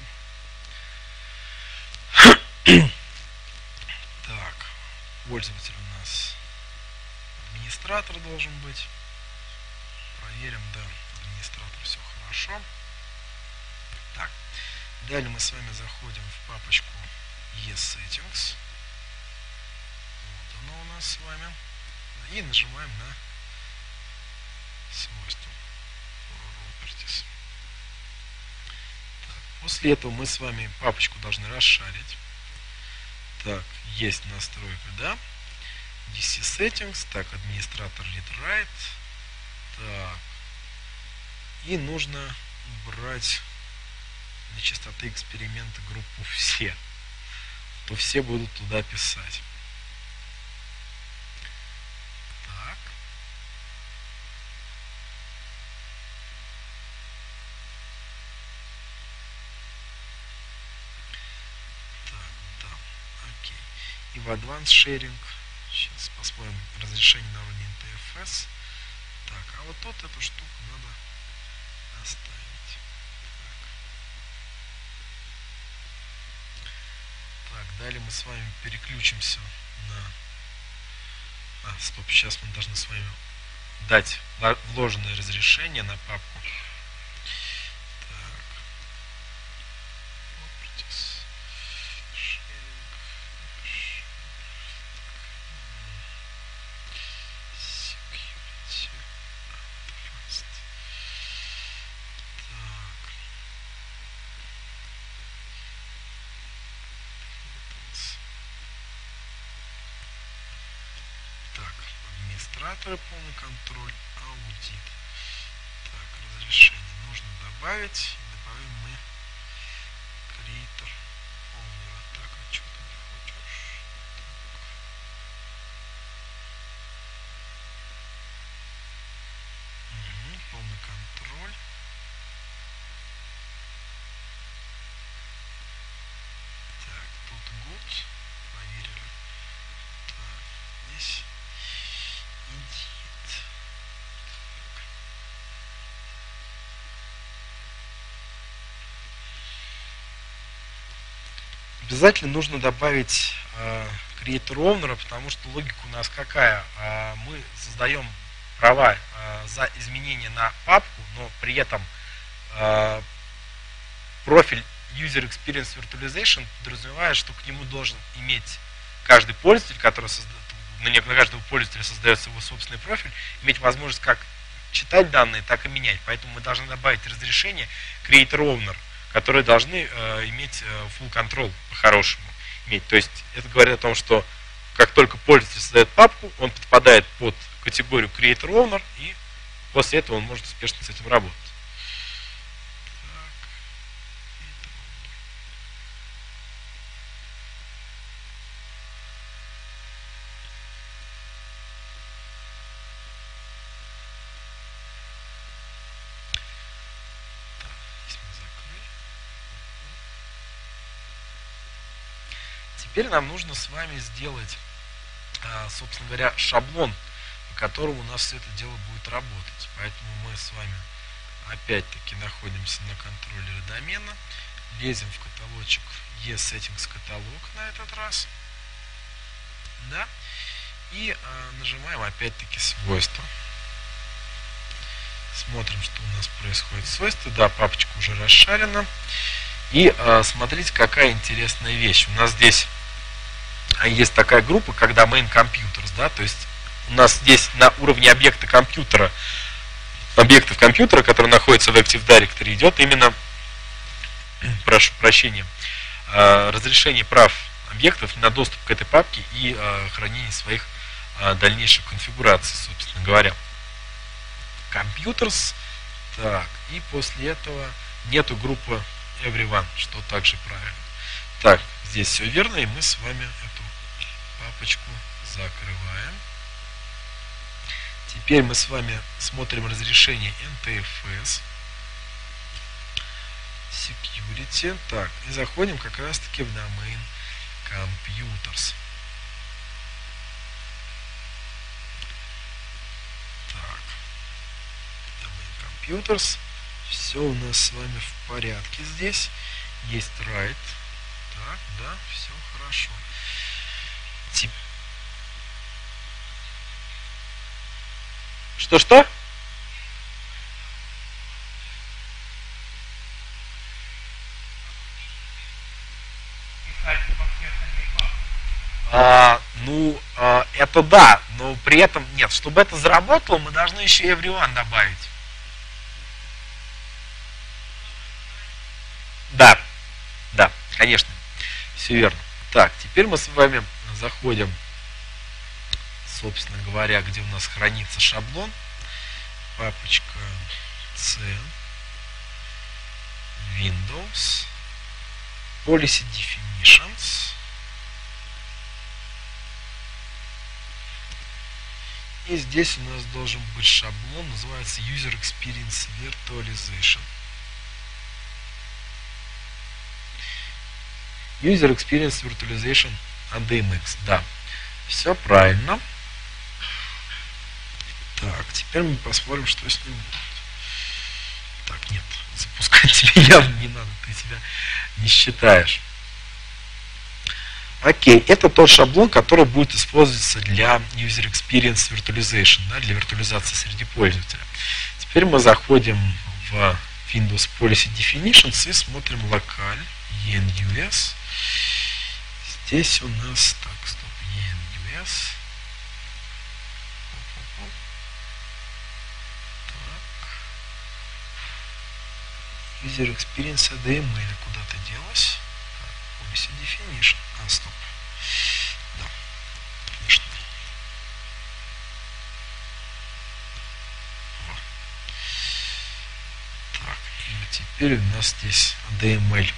Так, пользователь у нас администратор должен быть. Проверим, да, администратор, все хорошо. Так, далее мы с вами заходим в папочку eSettings. Вот оно у нас с вами. И нажимаем на свойства Properties. Так, после этого мы с вами папочку должны расшарить. Так, есть настройка, да? DC Settings, так, администратор Read-Write. Так, и нужно убрать для чистоты эксперимента группу все. То все будут туда писать. Так. Так, да, окей. И в Advanced Sharing сейчас посмотрим разрешение на уровне NTFS. Так, а вот тут эту штуку надо оставить. Так, далее мы с вами переключимся на... стоп, сейчас мы должны с вами дать вложенное разрешение на папку. Так. Properties. Security. Advanced. Так, администраторы, полный контроль, аудит. Так, разрешение нужно добавить. Добавим мы creator owner. Так, а что ты не хочешь? Угу, полный контроль. Так, тут good. Проверили. Так, здесь edit. Обязательно нужно добавить creator owner, потому что логика у нас какая? Мы создаем права за изменения на папку, но при этом профиль User Experience Virtualization подразумевает, что к нему должен иметь каждый пользователь, который на каждого пользователя создается его собственный профиль, иметь возможность как читать данные, так и менять. Поэтому мы должны добавить разрешение Creator Owner, которые должны иметь full control по-хорошему. То есть это говорит о том, что как только пользователь создает папку, он подпадает под категорию Creator Owner, и после этого он может успешно с этим работать. Теперь нам нужно с вами сделать, собственно говоря, шаблон, по которому у нас все это дело будет работать. Поэтому мы с вами опять-таки находимся на контроллере домена, лезем в каталогчик eSettings каталог на этот раз, да, и нажимаем опять-таки свойства. Смотрим, что у нас происходит с свойствами. Да, папочка уже расшарена. И смотрите, какая интересная вещь. У нас здесь есть такая группа, как domain computers, да, то есть у нас здесь на уровне объектов компьютера, которые находятся в Active Directory, идет именно, прошу прощения, разрешение прав объектов на доступ к этой папке и хранение своих дальнейших конфигураций, собственно говоря. Computers, так, и после этого нету группы Everyone, что также правильно. Так, здесь все верно, и мы с вами эту папочку закрываем. Теперь мы с вами смотрим разрешение NTFS, Security, так, и заходим как раз таки в Domain Computers. Computers. Все у нас с вами в порядке здесь. Есть write. Так, да, все хорошо. Что-что? Это да, но при этом нет. Чтобы это заработало, мы должны еще everyone добавить. Да, да, конечно, все верно. Так, теперь мы с вами заходим, собственно говоря, где у нас хранится шаблон. Папочка C, Windows, Policy Definitions. И здесь у нас должен быть шаблон, называется User Experience Virtualization. User Experience Virtualization ADMX, да. Все правильно. Так, теперь мы посмотрим, что с ним будет. Так, нет, запускать тебя явно не надо, ты себя не считаешь. Окей, это тот шаблон, который будет использоваться для User Experience Virtualization, да, для виртуализации среди пользователя. Теперь мы заходим в Windows Policy Definitions и смотрим Local, ENUS. Здесь у нас, так, стоп, ENUS. Так. User Experience ADML куда-то делась. Policy Definition. Стоп. Да, конечно. Так, и теперь у нас здесь ADML.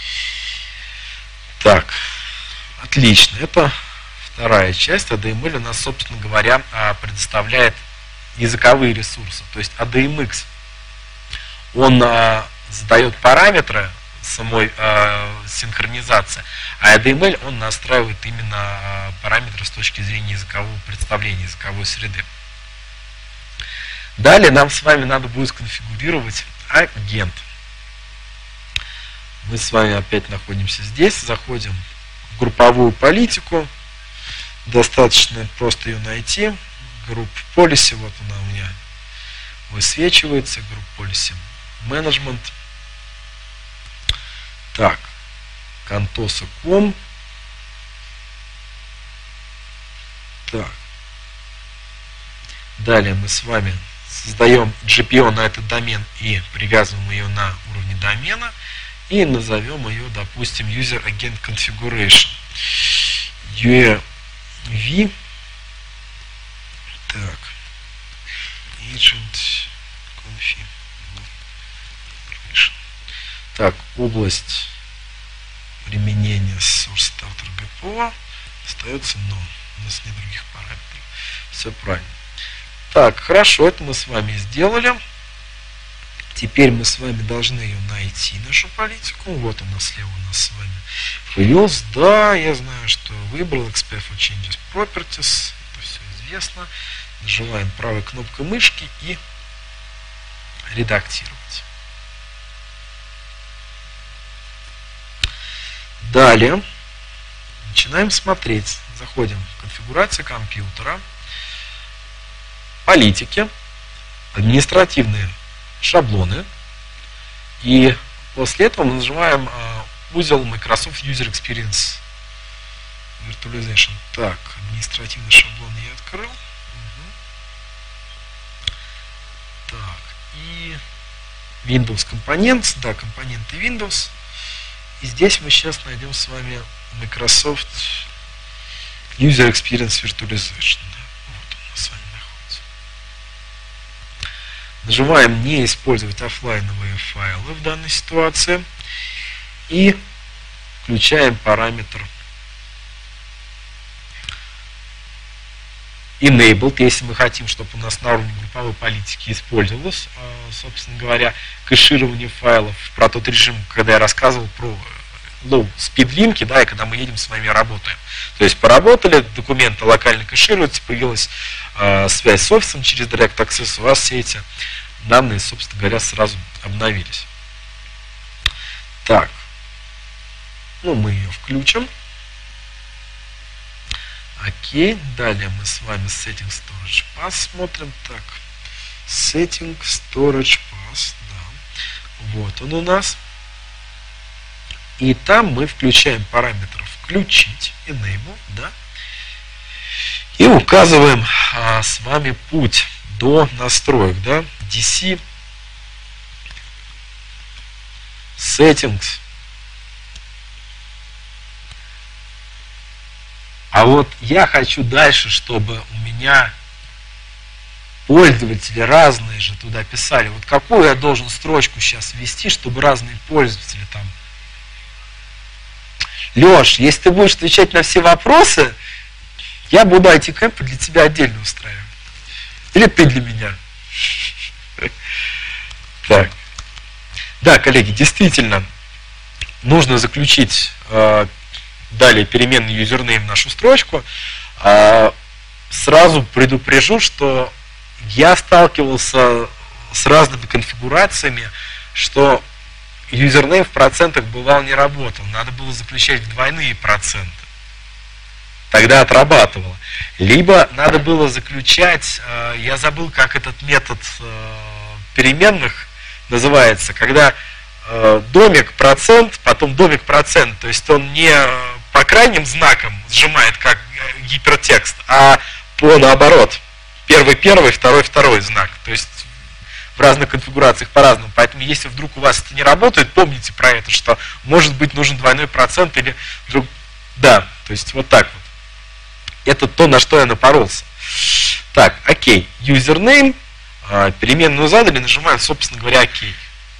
Так, отлично. Это вторая часть. ADML у нас, собственно говоря, предоставляет языковые ресурсы. То есть ADMX, он задает параметры самой синхронизации, а ADML он настраивает именно параметры с точки зрения языкового представления, языковой среды. Далее нам с вами надо будет сконфигурировать агент. Мы с вами опять находимся здесь, заходим в групповую политику. Достаточно просто ее найти. Групп Policy, вот она у меня высвечивается. Групп Policy Management. Так, Contosa.com. Так. Далее мы с вами создаем GPO на этот домен и привязываем ее на уровне домена. И назовем ее, допустим, User Agent Configuration. UAV. Так. Agent Configuration. Так, область применения Source Starter GPO остается но. У нас нет других параметров. Все правильно. Так, хорошо, это мы с вами сделали. Теперь мы с вами должны ее найти, нашу политику. Вот она слева у нас с вами появилась. Да, я знаю, что выбрал Expert for Changes Properties. Это все известно. Нажимаем правой кнопкой мышки и редактировать. Далее начинаем смотреть. Заходим в конфигурацию компьютера, политики, административные шаблоны. И после этого мы нажимаем узел Microsoft User Experience Virtualization. Так, административный шаблон я открыл. Так, и Windows Components, да, компоненты Windows. И здесь мы сейчас найдем с вами Microsoft User Experience Virtualization. Вот он с вами находится. Нажимаем «Не использовать офлайновые файлы» в данной ситуации. И включаем параметр Enabled, если мы хотим, чтобы у нас на уровне групповой политики использовалось, собственно говоря, кэширование файлов про тот режим, когда я рассказывал про low speed линки, да, и когда мы едем с вами работаем. То есть поработали, документы локально кэшируются, появилась связь с офисом через Direct Access, у вас все эти данные, собственно говоря, сразу обновились. Так, ну мы ее включим. Окей, далее мы с вами Setting Storage Path смотрим. Так, Setting Storage Path, да, вот он у нас. И там мы включаем параметр включить, enable, да, и указываем с вами путь до настроек, да, DC Settings. А вот я хочу дальше, чтобы у меня пользователи разные же туда писали. Вот какую я должен строчку сейчас ввести, чтобы разные пользователи там. Леш, если ты будешь отвечать на все вопросы, я буду IT-кэмпы для тебя отдельно устраивать. Или ты для меня. Так. Да, коллеги, действительно, нужно заключить далее переменный юзернейм в нашу строчку. Сразу предупрежу, что я сталкивался с разными конфигурациями, что юзернейм в процентах бывал не работал. Надо было заключать в двойные проценты. Тогда отрабатывало. Либо надо было заключать, я забыл, как этот метод переменных называется, когда домик процент, потом домик процент, то есть он не по крайним знакам сжимает, как гипертекст, а по наоборот. Первый, второй знак. То есть в разных конфигурациях по-разному. Поэтому если вдруг у вас это не работает, помните про это, что может быть нужен двойной процент или вдруг... Да, то есть вот так вот. Это то, на что я напоролся. Так, окей. Username. Переменную задали, нажимаем, собственно говоря, окей.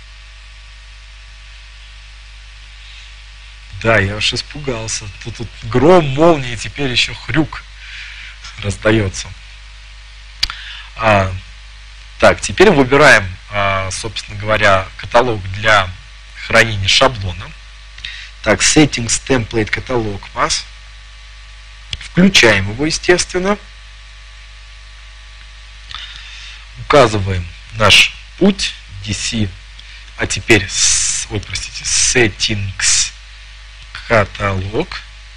Да, я уж испугался. Тут гром, молния, теперь еще хрюк раздается. Так, теперь выбираем, собственно говоря, каталог для хранения шаблона. Так, Settings Template Catalog Path. Включаем его, естественно. Указываем наш путь DC. А теперь, Settings Catalog.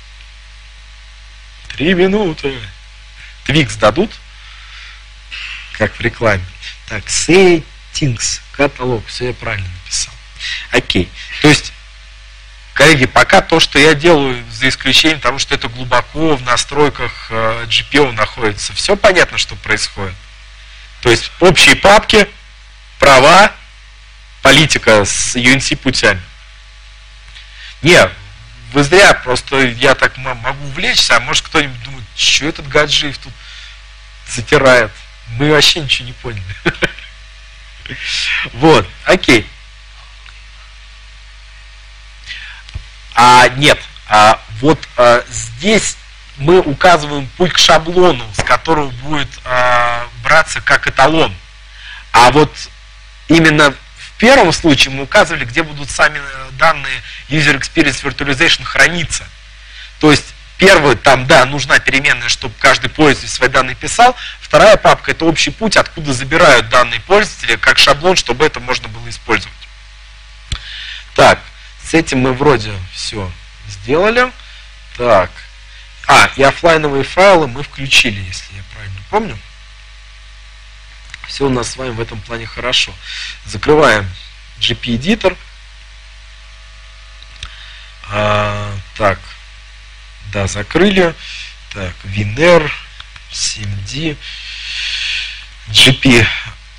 3 минуты. Твикс дадут? Как в рекламе. Так, Settings Catalog. Все я правильно написал. Окей. То есть, коллеги, пока то, что я делаю, за исключением того, что это глубоко в настройках GPO находится, все понятно, что происходит. То есть общие папки, права, политика с UNC путями. Не, вы зря, просто я так могу увлечься, а может кто-нибудь думает, что этот гаджиев тут затирает. Мы вообще ничего не поняли. Вот, окей. Нет, здесь мы указываем путь к шаблону, с которого будет браться как эталон. А вот именно в первом случае мы указывали, где будут сами данные User Experience Virtualization храниться. То есть первый, там, да, нужна переменная, чтобы каждый пользователь свои данные писал. Вторая папка — это общий путь, откуда забирают данные пользователи, как шаблон, чтобы это можно было использовать. Так, с этим мы вроде все сделали. Так. И офлайновые файлы мы включили, если я правильно помню. Все у нас с вами в этом плане хорошо. Закрываем GP-эдитор. Так. Да, закрыли. Так, WinR, CMD, GP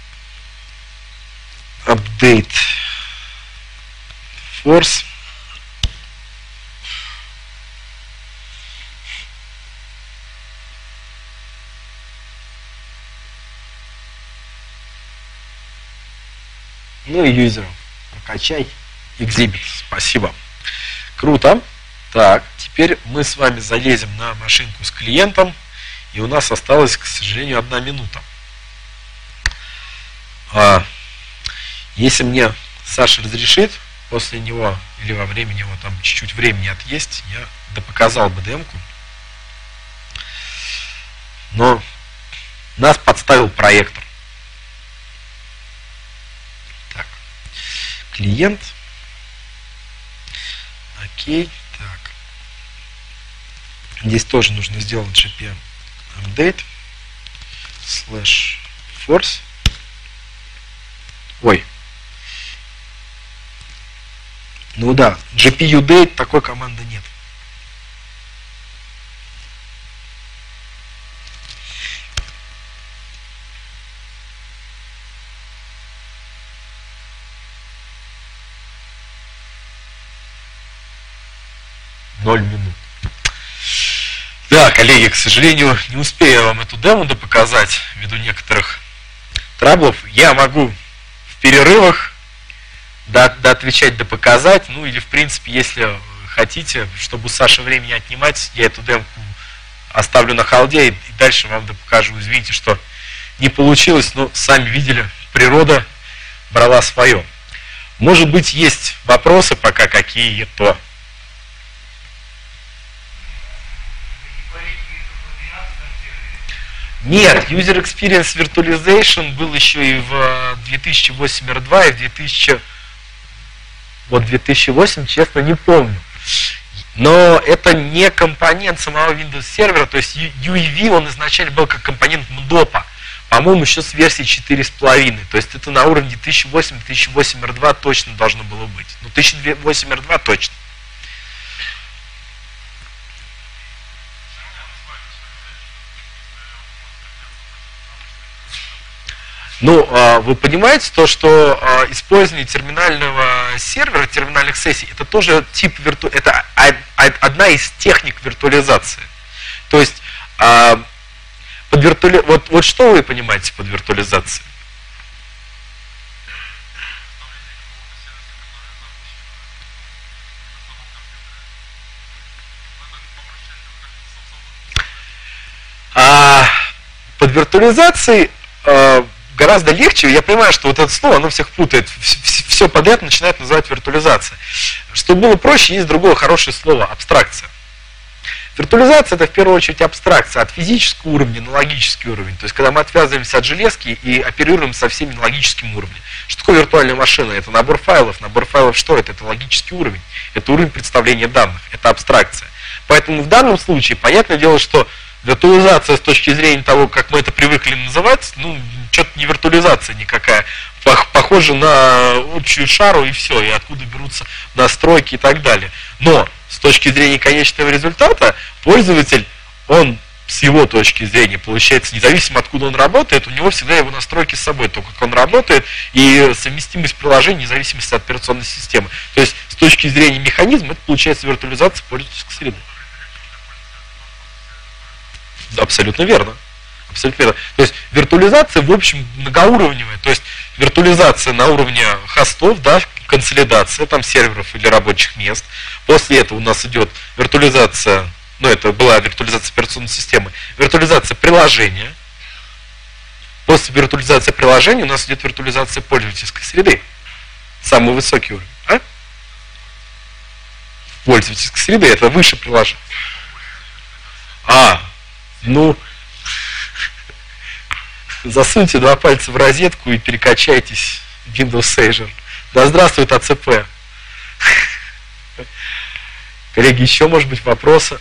Update Force. Ну и юзеров прокачай. Exhibit. Спасибо. Круто. Так, теперь мы с вами залезем на машинку с клиентом. И у нас осталось, к сожалению, 1 минута. Если мне Саша разрешит, после него или во время него там чуть-чуть времени отъесть, я допоказал бы демку. Но нас подставил проектор. клиент. Окей, так. Здесь тоже нужно сделать gpm update /force. Ой. Ну да, gpudate такой команды нет. Минут. Да, коллеги, к сожалению, не успею вам эту демо показать ввиду некоторых траблов. Я могу в перерывах отвечать, показать. Ну или в принципе, если хотите, чтобы у Саши времени отнимать, я эту демку оставлю на холде и дальше вам покажу. Извините, что не получилось, но сами видели, природа брала свое. Может быть, есть вопросы пока какие-то. Нет, User Experience Virtualization был еще и в 2008 R2, и в 2008, честно, не помню. Но это не компонент самого Windows сервера, то есть UEV, он изначально был как компонент MDOP, по-моему, еще с версии 4.5. То есть это на уровне 2008 R2 точно должно было быть. Ну, 2008 R2 точно. Ну, вы понимаете, то, что использование терминального сервера, терминальных сессий, это тоже тип это одна из техник виртуализации. То есть, вот что вы понимаете под виртуализацией? Под виртуализацией гораздо легче. Я понимаю, что вот это слово, оно всех путает. Все подряд начинает называть виртуализация. Чтобы было проще, есть другое хорошее слово – абстракция. Виртуализация – это в первую очередь абстракция от физического уровня на логический уровень. То есть, когда мы отвязываемся от железки и оперируем со всеми на логическом уровне. Что такое виртуальная машина? Это набор файлов. Набор файлов что это? Это логический уровень. Это уровень представления данных. Это абстракция. Поэтому в данном случае, понятное дело, что виртуализация с точки зрения того, как мы это привыкли называть, ну, что-то не виртуализация никакая. Похоже на общую шару и все, и откуда берутся настройки и так далее. Но с точки зрения конечного результата, пользователь, он с его точки зрения, получается, независимо откуда он работает, у него всегда его настройки с собой, то, как он работает, и совместимость приложений, независимо от операционной системы. То есть с точки зрения механизма, это получается виртуализация пользовательской среды. Абсолютно верно. Абсолютно верно. То есть виртуализация, в общем, многоуровневая. То есть виртуализация на уровне хостов, да, консолидация там серверов или рабочих мест. После этого у нас идет виртуализация, ну это была виртуализация операционной системы, виртуализация приложения. После виртуализации приложения у нас идет виртуализация пользовательской среды. Самый высокий уровень. Пользовательской среды, это выше приложения. Ну, засуньте 2 пальца в розетку и перекачайтесь в Windows Azure. Да здравствует АЦП. Коллеги, еще, может быть, вопросы?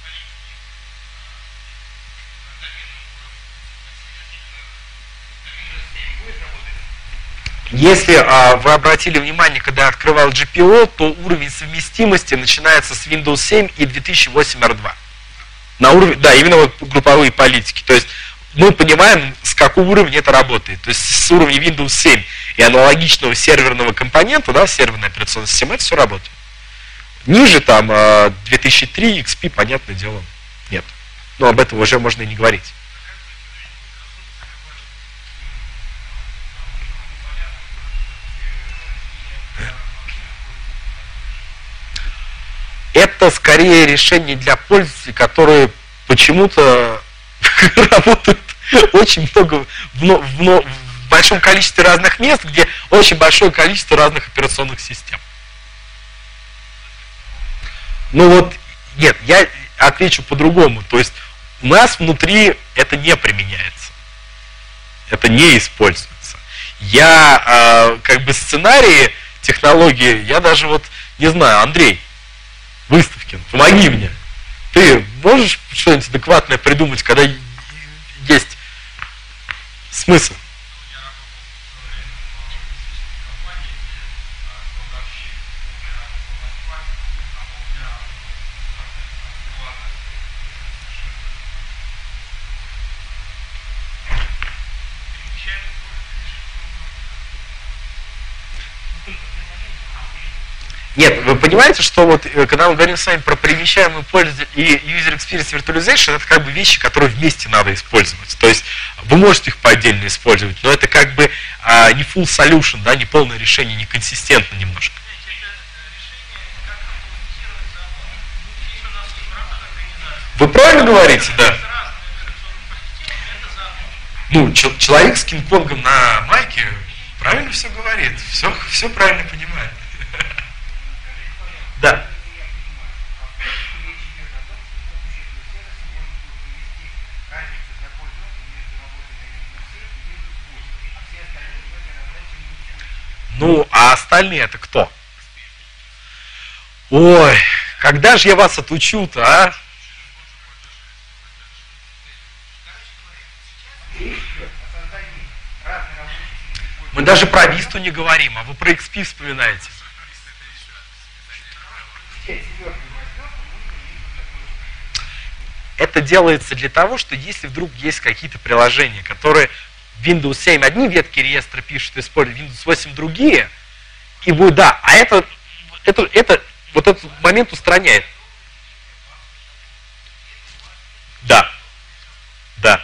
Если вы обратили внимание, когда я открывал GPO, то уровень совместимости начинается с Windows 7 и 2008 R2. На уровне, да, именно вот групповые политики. То есть мы понимаем, с какого уровня это работает. То есть с уровня Windows 7 и аналогичного серверного компонента, да, серверной операционной системы, это все работает. Ниже там 2003, XP, понятное дело, нет. Но об этом уже можно и не говорить. Это скорее решение для пользователей, которые почему-то работают очень много в большом количестве разных мест, где очень большое количество разных операционных систем. Ну вот, нет, я отвечу по-другому. То есть у нас внутри это не применяется. Это не используется. Я как бы сценарии технологии. Я даже вот, не знаю, Андрей Выставкин, помоги мне. Ты можешь что-нибудь адекватное придумать, когда есть смысл? Нет, вы понимаете, что вот когда мы говорим с вами про перемещаемый пользователь и User Experience Virtualization, это как бы вещи, которые вместе надо использовать. То есть вы можете их по отдельно использовать, но это как бы не full solution, да, не полное решение, не консистентно немножко. Вы правильно говорите, да? Ну, человек с Кинг-Конгом на майке правильно все говорит, все правильно понимает. Да. Ну, а остальные это кто? Ой, когда же я вас отучу-то, а? Мы даже про Висту не говорим, а вы про XP вспоминаете. Это делается для того, что если вдруг есть какие-то приложения, которые Windows 7 одни ветки реестра пишут, используют Windows 8 другие, и будет, да, а вот этот момент устраняет. Да. Да.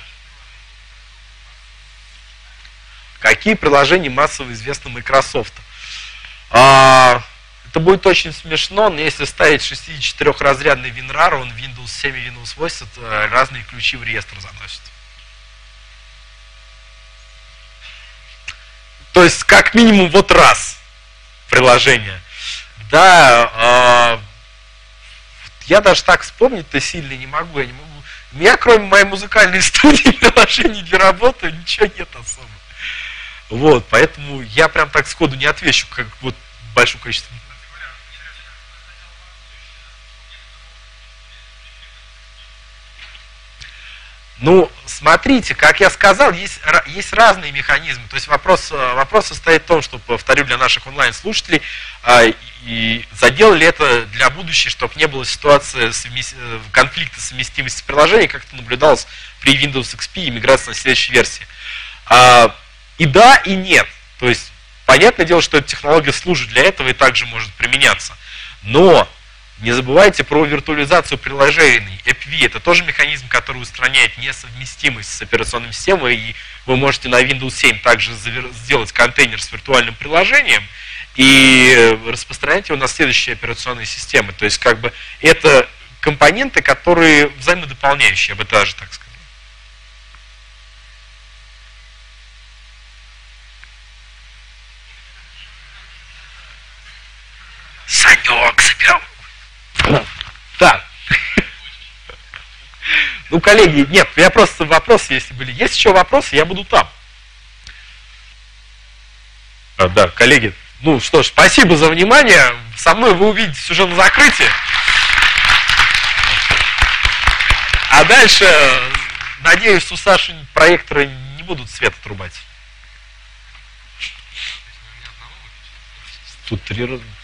Какие приложения массово известны Microsoft? Это будет очень смешно, но если ставить 64-разрядный WinRAR, он Windows 7 и Windows 8 разные ключи в реестр заносит. То есть, как минимум, вот раз приложение. Да, я даже так вспомнить-то сильно не могу. Я не могу. У меня, кроме моей музыкальной студии, приложений для работы, ничего нет особо. Вот, поэтому я прям так сходу не отвечу, как вот большое количество. Ну, смотрите, как я сказал, есть разные механизмы. То есть вопрос состоит в том, что, повторю для наших онлайн-слушателей, и заделали это для будущего, чтобы не было ситуации конфликта совместимости приложений, как это наблюдалось при Windows XP и миграции на следующей версии. И да, и нет. То есть, понятное дело, что эта технология служит для этого и также может применяться. Но не забывайте про виртуализацию приложений. AppV – это тоже механизм, который устраняет несовместимость с операционной системой, и вы можете на Windows 7 также сделать контейнер с виртуальным приложением и распространять его на следующие операционные системы. То есть, как бы, это компоненты, которые взаимодополняющие, я бы даже так сказал. Санек, заберем. Так. Ну, коллеги, нет, я просто вопросы, если были. Есть еще вопросы, я буду там. Да, коллеги. Ну что ж, спасибо за внимание. Со мной вы увидитесь уже на закрытии. А дальше, надеюсь, у Саши проекторы не будут свет отрубать. Тут 3 раза.